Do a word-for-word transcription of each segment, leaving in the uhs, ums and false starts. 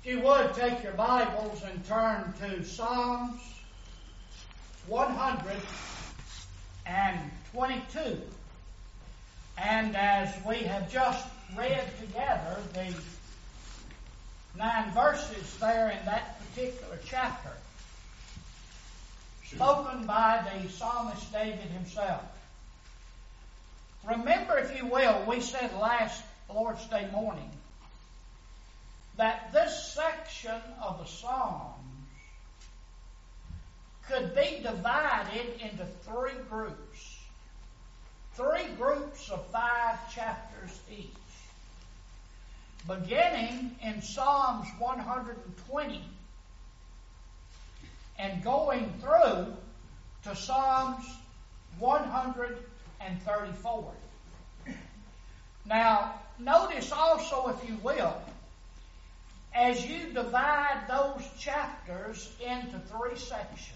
If you would, take your Bibles and turn to Psalms one hundred twenty-two. And as we have just read together the nine verses there in that particular chapter, spoken by the psalmist David himself. Remember, if you will, we said last Lord's Day morning that this section of the Psalms could be divided into three groups. Three groups of five chapters each. Beginning in Psalms one hundred twenty and going through to Psalms one hundred thirty-four. Now, notice also, if you will, as you divide those chapters into three sections,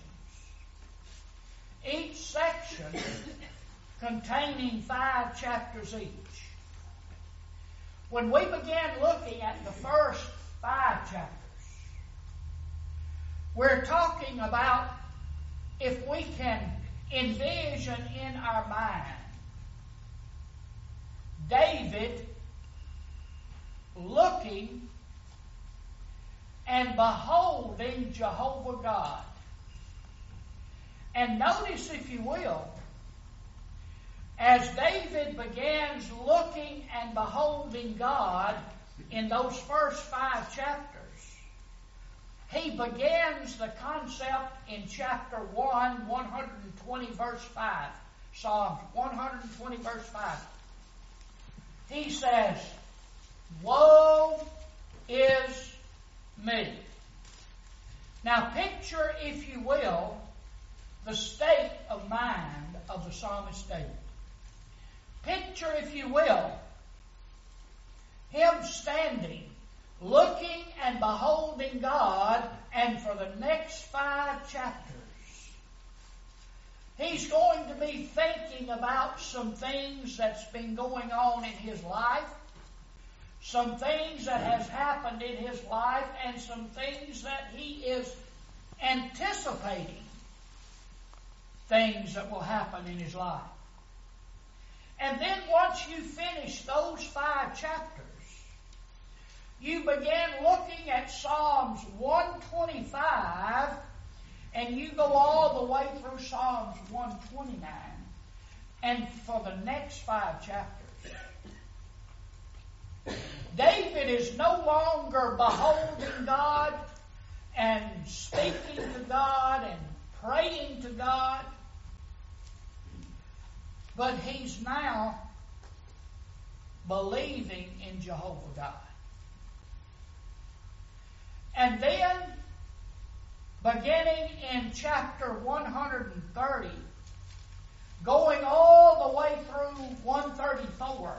each section containing five chapters each. When we began looking at the first five chapters, we're talking about if we can envision in our mind David looking and beholding Jehovah God. And notice, if you will, as David begins looking and beholding God in those first five chapters, he begins the concept in chapter one, one hundred twenty, verse five. Psalms one hundred twenty, verse five. He says, "Woe is me." Now picture, if you will, the state of mind of the psalmist David. Picture, if you will, him standing, looking and beholding God, and for the next five chapters, he's going to be thinking about some things that's been going on in his life, some things that has happened in his life, and some things that he is anticipating, things that will happen in his life. And then once you finish those five chapters, you begin looking at Psalms one twenty-five, and you go all the way through Psalms one twenty-nine, and for the next five chapters, David is no longer beholding God and speaking to God and praying to God, but he's now believing in Jehovah God. And then, beginning in chapter one hundred thirty, going all the way through one thirty-four,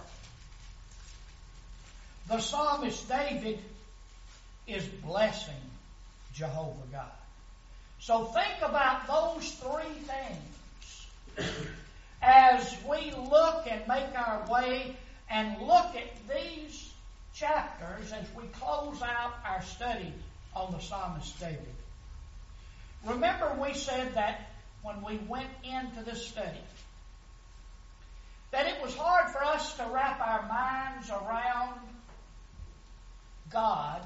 the psalmist David is blessing Jehovah God. So think about those three things as we look and make our way and look at these chapters as we close out our study on the psalmist David. Remember, we said that when we went into this study, that it was hard for us to wrap our minds around God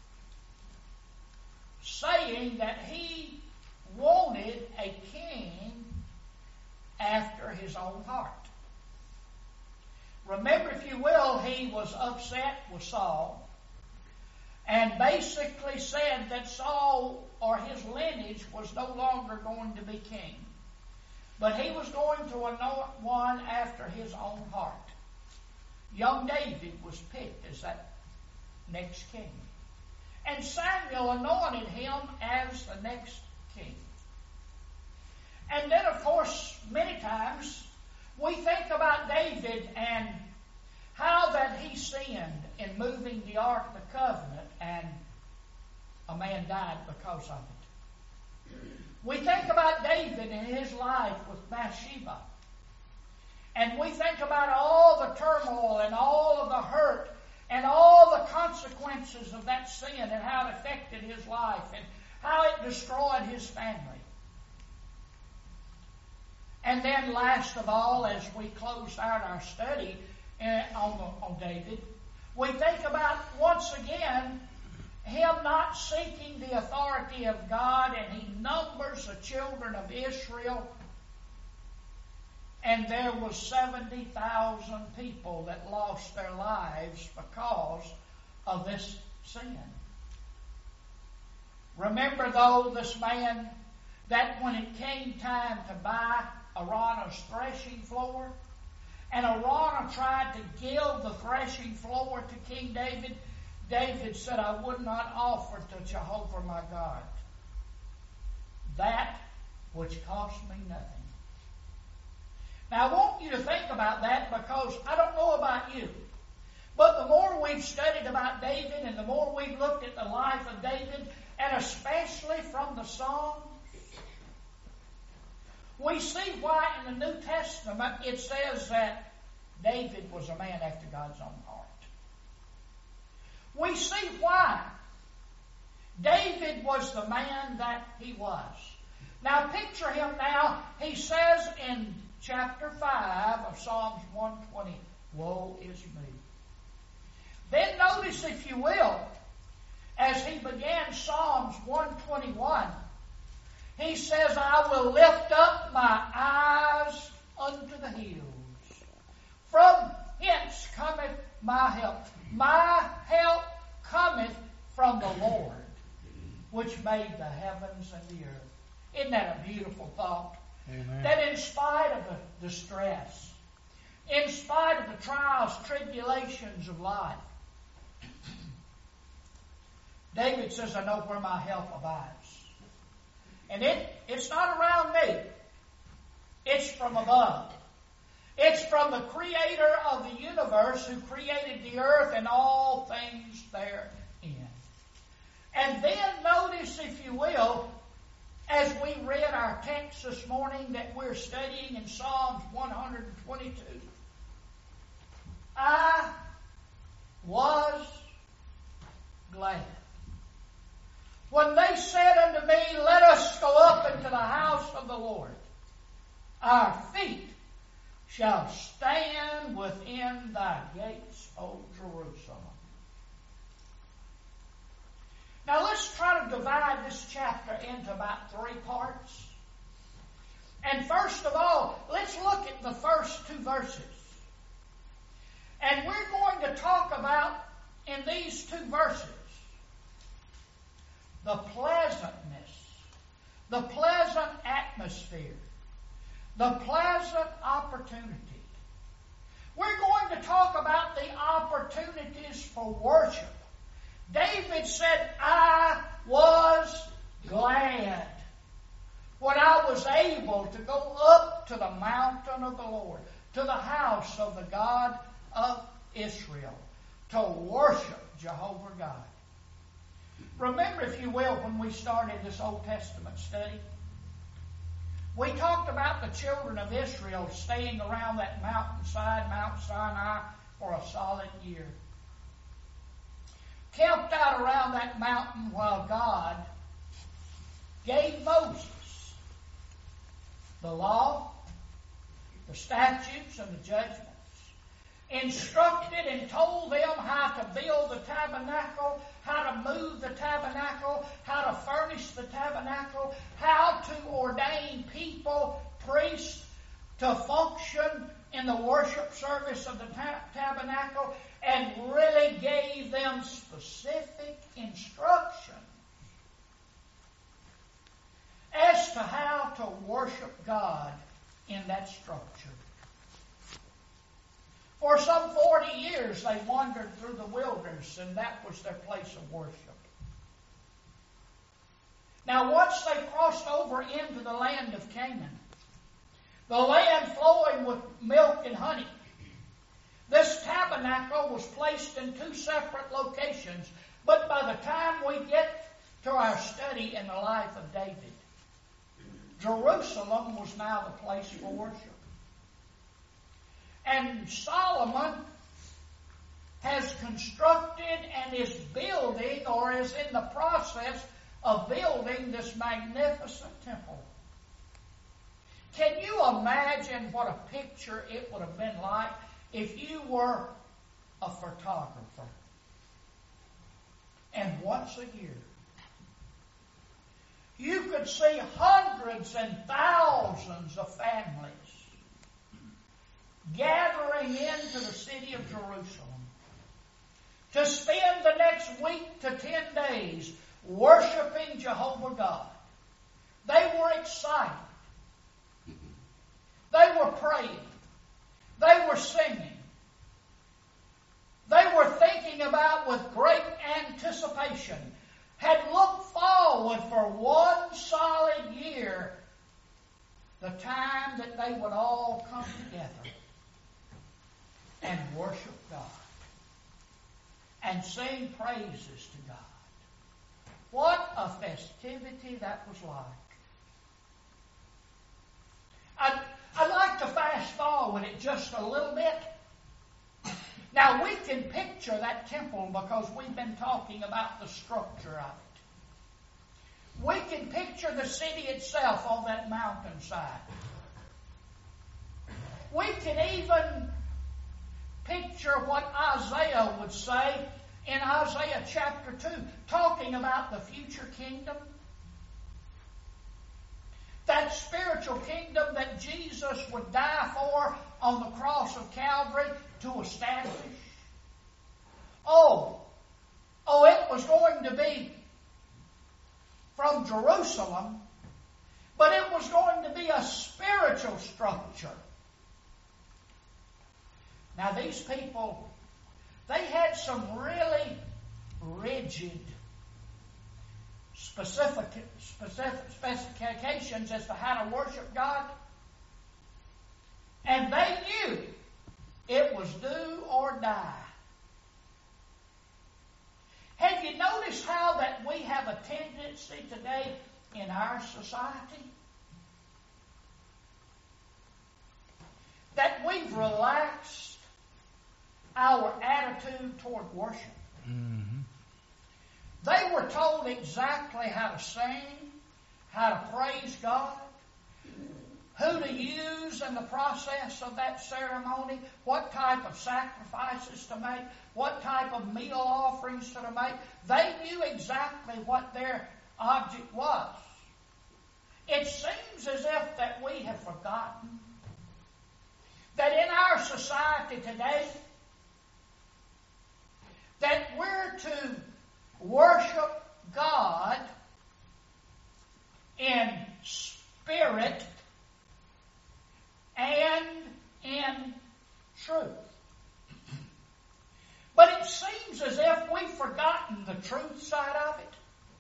saying that He wanted a king after His own heart. Remember, if you will, He was upset with Saul and basically said that Saul or his lineage was no longer going to be king, but he was going to anoint one after his own heart. Young David was picked as that next king. And Samuel anointed him as the next king. And then, of course, many times we think about David and how that he sinned in moving the Ark of the Covenant, and a man died because of it. We think about David and his life with Bathsheba. And we think about all the turmoil and all of the hurt and all the the consequences of that sin and how it affected his life and how it destroyed his family. And then last of all, as we close out our study on, the, on David, we think about once again him not seeking the authority of God, and he numbers the children of Israel, and there was seventy thousand people that lost their lives because of this sin. Remember, though, this man, that when it came time to buy Araunah's threshing floor, and Araunah tried to give the threshing floor to King David, David said, I would not offer to Jehovah my God that which cost me nothing. Now, I want you to think about that, because I don't know about you, but the more we've studied about David and the more we've looked at the life of David, and especially from the Psalms, we see why in the New Testament it says that David was a man after God's own heart. We see why David was the man that he was. Now picture him now. He says in chapter five of Psalms one twenty, woe is me. Then notice, if you will, as he began Psalms one twenty-one, he says, I will lift up my eyes unto the hills. From hence cometh my help. My help cometh from the Lord, which made the heavens and the earth. Isn't that a beautiful thought? Amen. That in spite of the distress, in spite of the trials, tribulations of life, David says, I know where my help abides. And it, it's not around me. It's from above. It's from the Creator of the universe, who created the earth and all things therein. And then notice, if you will, as we read our text this morning that we're studying in Psalms one twenty-two, I was glad when they said unto me, let us go up into the house of the Lord. Our feet shall stand within thy gates, O Jerusalem. Now let's try to divide this chapter into about three parts. And first of all, let's look at the first two verses. And we're going to talk about, in these two verses, the pleasantness, the pleasant atmosphere, the pleasant opportunity. We're going to talk about the opportunities for worship. David said, I was glad when I was able to go up to the mountain of the Lord, to the house of the God of Israel, to worship Jehovah God. Remember, if you will, when we started this Old Testament study, we talked about the children of Israel staying around that mountainside, Mount Sinai, for a solid year. Camped out around that mountain while God gave Moses the law, the statutes, and the judgments. Instructed and told them how to build the tabernacle, how to move the tabernacle, how to furnish the tabernacle, how to ordain people, priests, to function in the worship service of the ta- tabernacle, and really gave them specific instructions as to how to worship God in that structure. For some forty years they wandered through the wilderness, and that was their place of worship. Now once they crossed over into the land of Canaan, the land flowing with milk and honey, this tabernacle was placed in two separate locations, but by the time we get to our study in the life of David, Jerusalem was now the place for worship. And Solomon has constructed and is building or is in the process of building this magnificent temple. Can you imagine what a picture it would have been like if you were a photographer? And once a year, you could see hundreds and thousands of families gathering into the city of Jerusalem to spend the next week to ten days worshiping Jehovah God. They were excited. They were praying. They were singing. They were thinking about with great anticipation, had looked forward for one solid year, the time that they would all come together and worship God and sing praises to God. What a festivity that was like. I'd, I'd like to fast forward it just a little bit. Now we can picture that temple because we've been talking about the structure of it. We can picture the city itself on that mountainside. We can even picture what Isaiah would say in Isaiah chapter two, talking about the future kingdom. That spiritual kingdom that Jesus would die for on the cross of Calvary to establish. Oh, oh, it was going to be from Jerusalem, but it was going to be a spiritual structure. Now these people, they had some really rigid specific, specific specifications as to how to worship God. And they knew it was do or die. Have you noticed how that we have a tendency today in our society? That we've relaxed our attitude toward worship. Mm-hmm. They were told exactly how to sing, how to praise God, who to use in the process of that ceremony, what type of sacrifices to make, what type of meal offerings to make. They knew exactly what their object was. It seems as if that we have forgotten that in our society today, that we're to worship God in spirit and in truth. But it seems as if we've forgotten the truth side of it.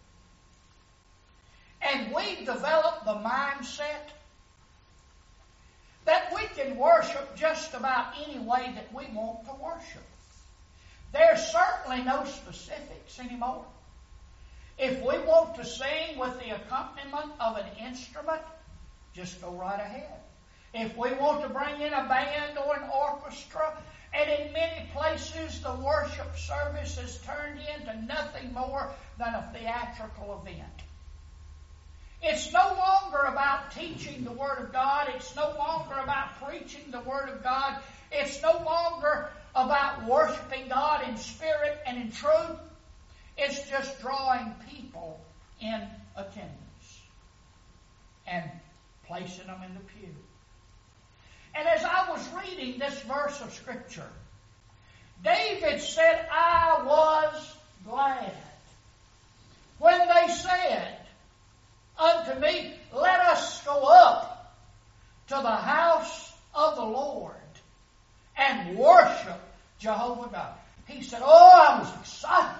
And we've developed the mindset that we can worship just about any way that we want to worship. There's certainly no specifics anymore. If we want to sing with the accompaniment of an instrument, just go right ahead. If we want to bring in a band or an orchestra, and in many places the worship service has turned into nothing more than a theatrical event. It's no longer about teaching the Word of God. It's no longer about preaching the Word of God. It's no longer about worshiping God in spirit and in truth. It's just drawing people in attendance and placing them in the pew. And as I was reading this verse of Scripture, David said, I was glad when they said unto me, let us go up to the house of the Lord and worship Jehovah God. He said, oh, I was excited.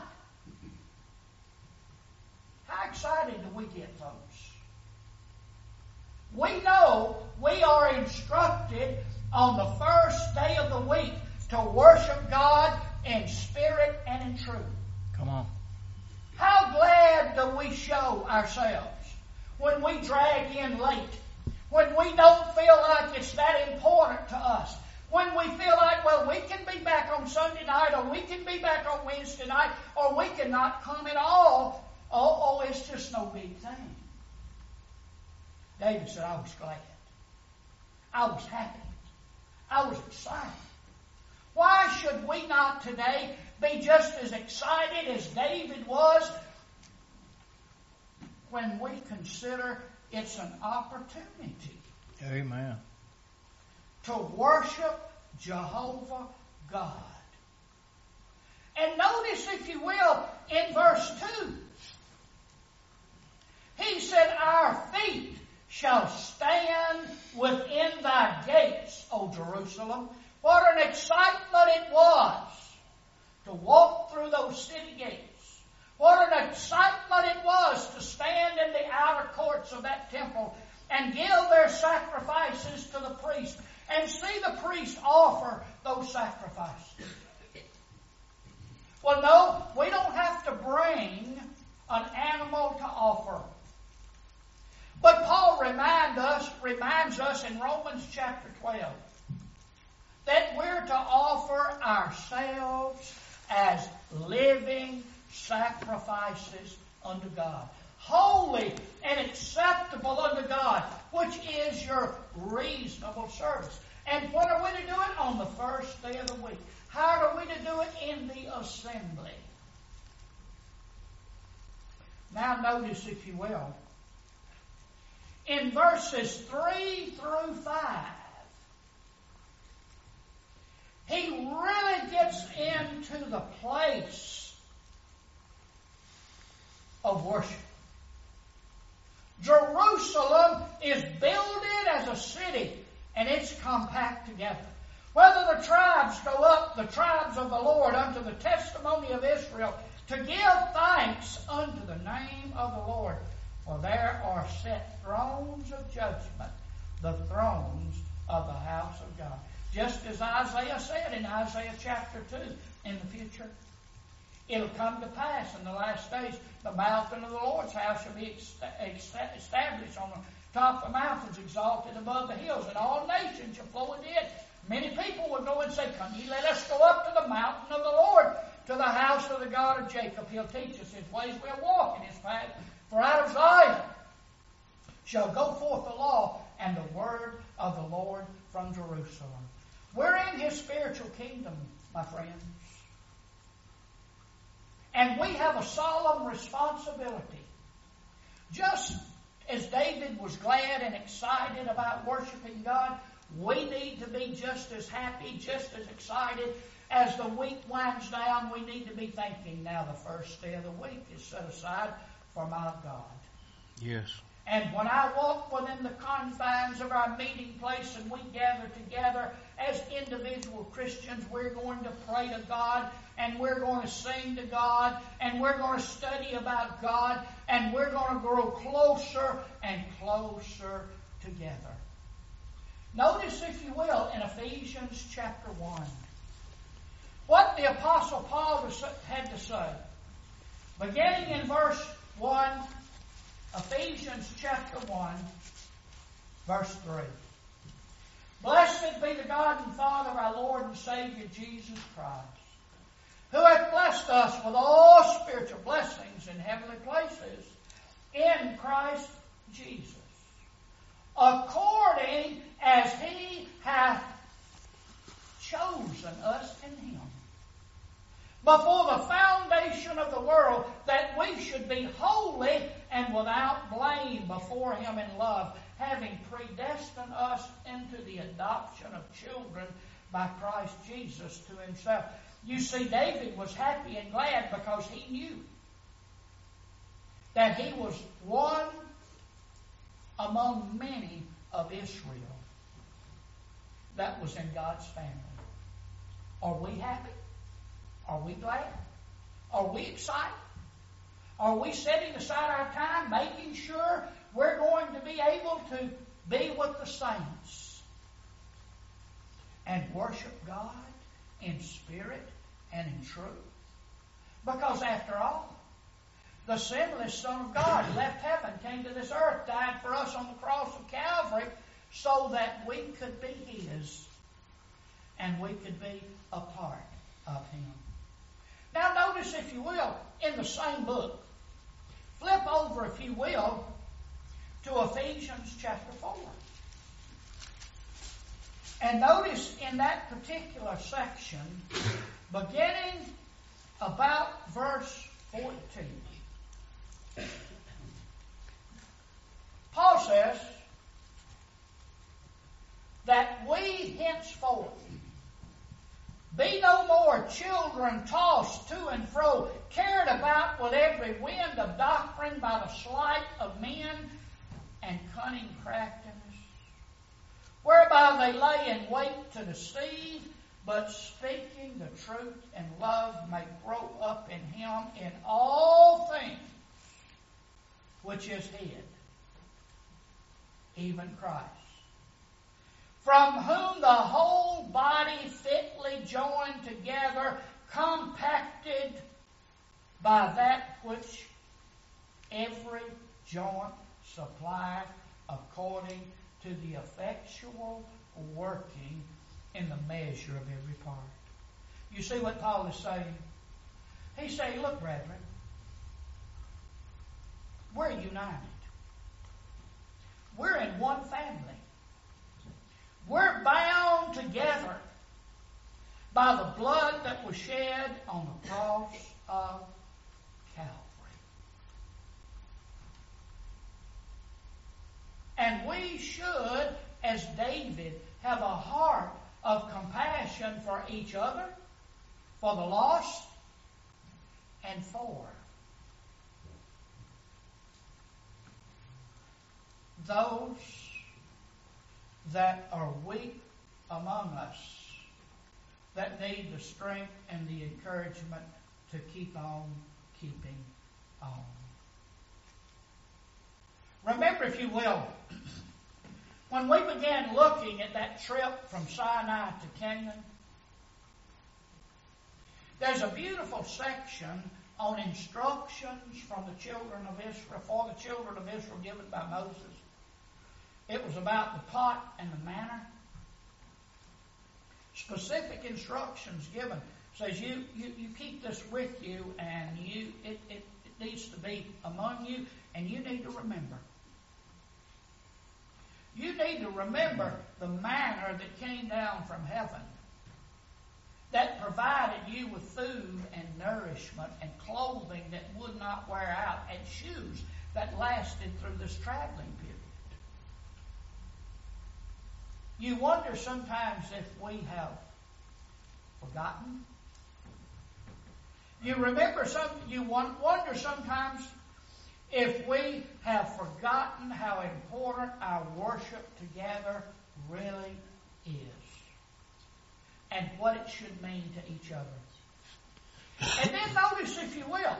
How excited do we get, folks? We know we are instructed on the first day of the week to worship God in spirit and in truth. Come on. How glad do we show ourselves when we drag in late, when we don't feel like it's that important to us, When we feel like, well, we can be back on Sunday night, or we can be back on Wednesday night, or we cannot come at all. Oh, oh, it's just no big thing. David said, I was glad. I was happy. I was excited. Why should we not today be just as excited as David was when we consider it's an opportunity? Amen. To worship Jehovah God. And notice, if you will, in verse two, he said, our feet shall stand within thy gates, O Jerusalem. What an excitement it was to walk through those city gates. What an excitement it was to stand in the outer courts of that temple and give their sacrifices to the priest and see the priest offer those sacrifices. Well, no, we don't have to bring an animal to offer. But Paul remind us, reminds us in Romans chapter twelve that we're to offer ourselves as living sacrifices unto God. Holy and acceptable unto God, which is your reasonable service. And when are we to do it? On the first day of the week. How are we to do it? In the assembly. Now notice, if you will, in verses three through five, he really gets into the place of worship. Jerusalem is builded as a city, and it's compact together. Whether the tribes go up, the tribes of the Lord, unto the testimony of Israel, to give thanks unto the name of the Lord. For there are set thrones of judgment, the thrones of the house of God. Just as Isaiah said in Isaiah chapter two, in the future, it'll come to pass in the last days, the mountain of the Lord's house shall be established on the top of the mountains, exalted above the hills, and all nations shall flow into it. Many people will go and say, come ye, let us go up to the mountain of the Lord, to the house of the God of Jacob. He'll teach us his ways, we'll walk in his paths. For out of Zion shall go forth the law and the word of the Lord from Jerusalem. We're in his spiritual kingdom, my friends. And we have a solemn responsibility. Just as David was glad and excited about worshiping God, we need to be just as happy, just as excited. As the week winds down, we need to be thinking, now the first day of the week is set aside for my God. Yes. And when I walk within the confines of our meeting place and we gather together as individual Christians, we're going to pray to God, and we're going to sing to God, and we're going to study about God, and we're going to grow closer and closer together. Notice, if you will, in Ephesians chapter one, what the Apostle Paul had to say. Beginning in verse one, Ephesians chapter one, verse three. Blessed be the God and Father of our Lord and Savior Jesus Christ, who hath blessed us with all spiritual blessings in heavenly places in Christ Jesus, according as he hath chosen us in him before the foundation of the world, that we should be holy and without blame before him in love, having predestined us into the adoption of children by Christ Jesus to himself. You see, David was happy and glad because he knew that he was one among many of Israel that was in God's family. Are we happy? Are we glad? Are we excited? Are we setting aside our time, making sure we're going to be able to be with the saints and worship God in spirit and in truth? Because after all, the sinless Son of God left heaven, came to this earth, died for us on the cross of Calvary so that we could be his. and we could be a part of Him. Now notice, if you will, in the same book, flip over, if you will, to Ephesians chapter four. And notice in that particular section, beginning about verse fourteen, Paul says that we henceforth be no more children tossed to and fro, carried about with every wind of doctrine by the sleight of men and cunning craftiness, whereby they lay in wait to deceive, but speaking the truth in love may grow up in Him in all things, which is Hid, even Christ, from whom the whole body fitly joined together, compacted by that which every joint supplieth, according to the effectual working in the measure of every part. You see what Paul is saying? He's saying, look, brethren, we're united. We're in one family. We're bound together by the blood that was shed on the cross of Calvary. And we should, as David, have a heart of compassion for each other, for the lost, and for those that are weak among us, that need the strength and the encouragement to keep on keeping on. Remember, if you will, when we began looking at that trip from Sinai to Canaan, there's a beautiful section on instructions from the children of Israel, for the children of Israel, given by Moses. It was about the pot and the manna. Specific instructions given. It says you, you, you keep this with you, and you it, it, it needs to be among you, and you need to remember. You need to remember the manna that came down from heaven, that provided you with food and nourishment and clothing that would not wear out, and shoes that lasted through this traveling period. You wonder sometimes if we have forgotten. You remember some. You wonder sometimes if we have forgotten how important our worship together really is, and what it should mean to each other. And then notice, if you will,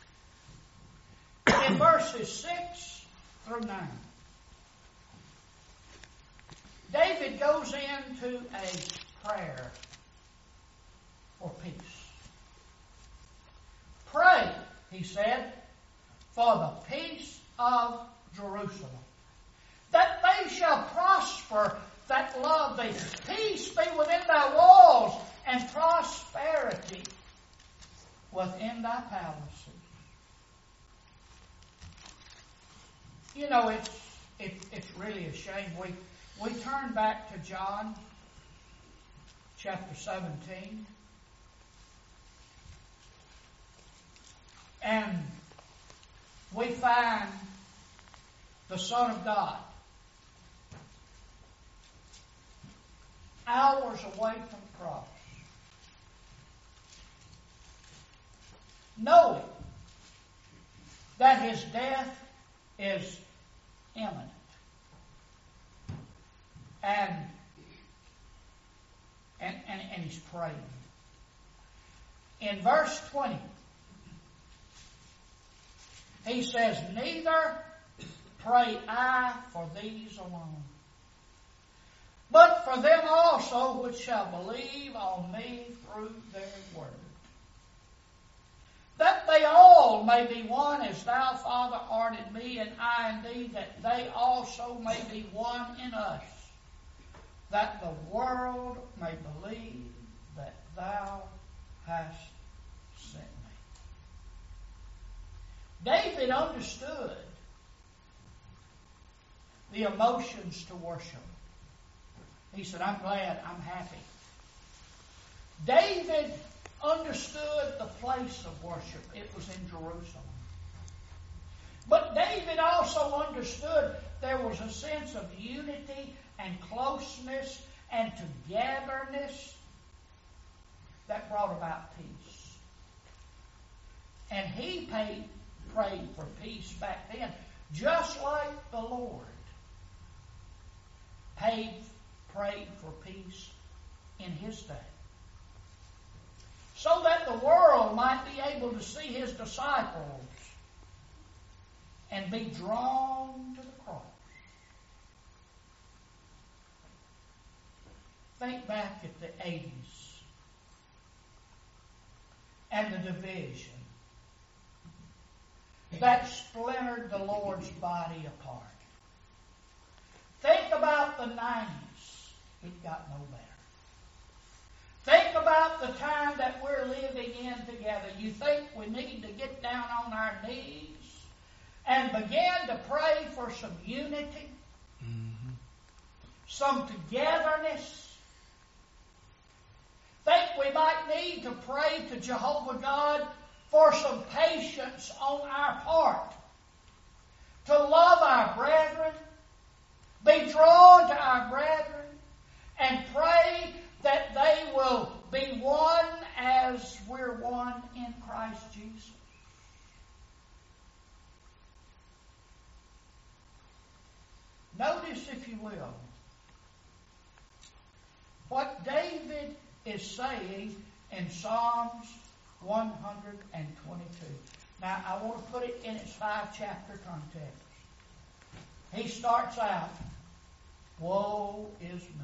in verses six through nine, David goes into a prayer for peace. Pray, he said, for the peace of Jerusalem, that they shall prosper that love thee. Peace be within thy walls, and prosperity within thy palaces. You know, it's it, it's really a shame. We we turn back to John chapter seventeen, and we find the Son of God hours away from the cross, knowing that his death is imminent. And, and, and, and he's praying. In verse twenty, he says, neither pray I for these alone, but for them also which shall believe on me through their word, that they all may be one as thou, Father, art in me, and I in thee, that they also may be one in us, that the world may believe that thou hast sent me. David understood the emotions to worship. He said, I'm glad, I'm happy. David understood the place of worship. It was in Jerusalem. But David also understood there was a sense of unity and closeness and togetherness that brought about peace. And he paid, prayed for peace back then, just like the Lord paid, prayed for peace in His day. So that the world might be able to see His disciples and be drawn to the cross. Think back at the eighties and the division that splintered the Lord's body apart. Think about the nineties. It got no better. Think about the time that we're living in together. You think we need to get down on our knees and begin to pray for some unity, mm-hmm. some togetherness? Think we might need to pray to Jehovah God for some patience on our part, to love our brethren, be drawn to our brethren, and pray that they will be one as we're one in Christ Jesus. Notice, if you will, what David is saying in Psalms one twenty-two. Now, I want to put it in its five-chapter context. He starts out, woe is me.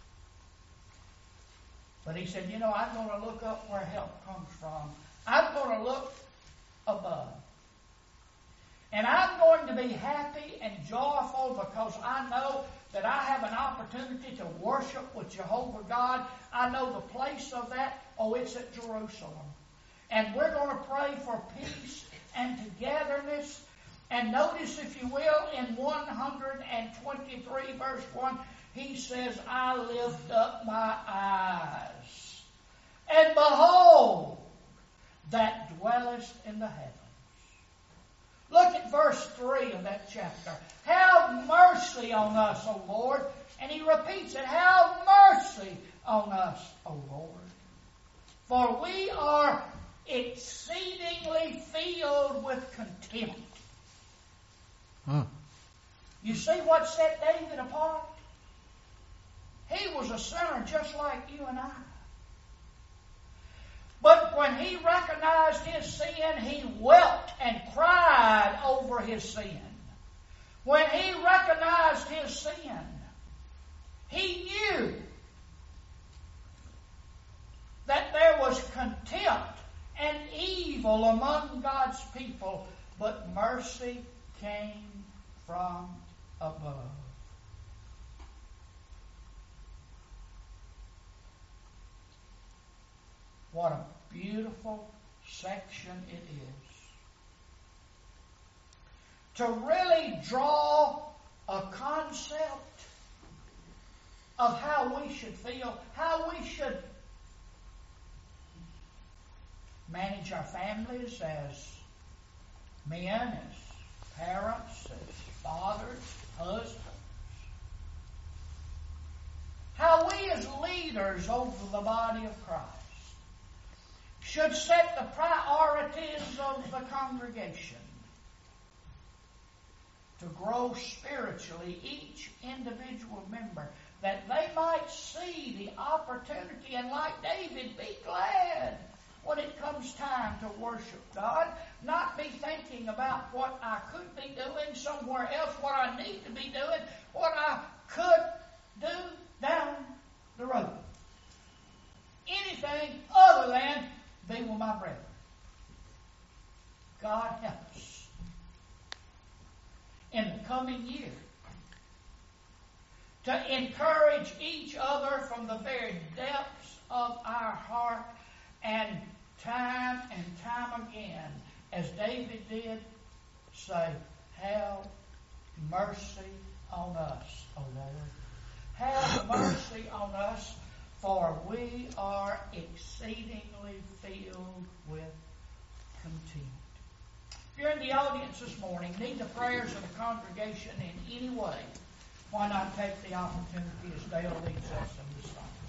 But he said, you know, I'm going to look up where help comes from. I'm going to look above. And I'm going to be happy and joyful because I know that I have an opportunity to worship with Jehovah God. I know the place of that. Oh, it's at Jerusalem. And we're going to pray for peace and togetherness. And notice, if you will, in one twenty-three verse one, he says, I lift up my eyes, and behold, that dwellest in the heavens. Look at verse three of that chapter. Have mercy on us, O Lord. And he repeats it. Have mercy on us, O Lord. For we are exceedingly filled with contempt. Hmm. You see what set David apart? He was a sinner just like you and I. But when he recognized his sin, he wept and cried over his sin. When he recognized his sin, he knew that there was contempt and evil among God's people, but mercy came from above. What a beautiful section it is. To really draw a concept of how we should feel, how we should manage our families as men, as parents, as fathers, husbands. How we as leaders over the body of Christ should set the priorities of the congregation to grow spiritually, each individual member, that they might see the opportunity and, like David, be glad when it comes time to worship God, not be thinking about what I could be doing somewhere else, what I need to be doing, what I could do down the road. Anything other than be with my brethren. God help us in the coming year to encourage each other from the very depths of our heart, and time and time again, as David did, say, have mercy on us, O Lord. Have mercy on us, for we are exceedingly filled with contempt. If you're in the audience this morning, need the prayers of the congregation in any way, why not take the opportunity as Dale leads us in this song?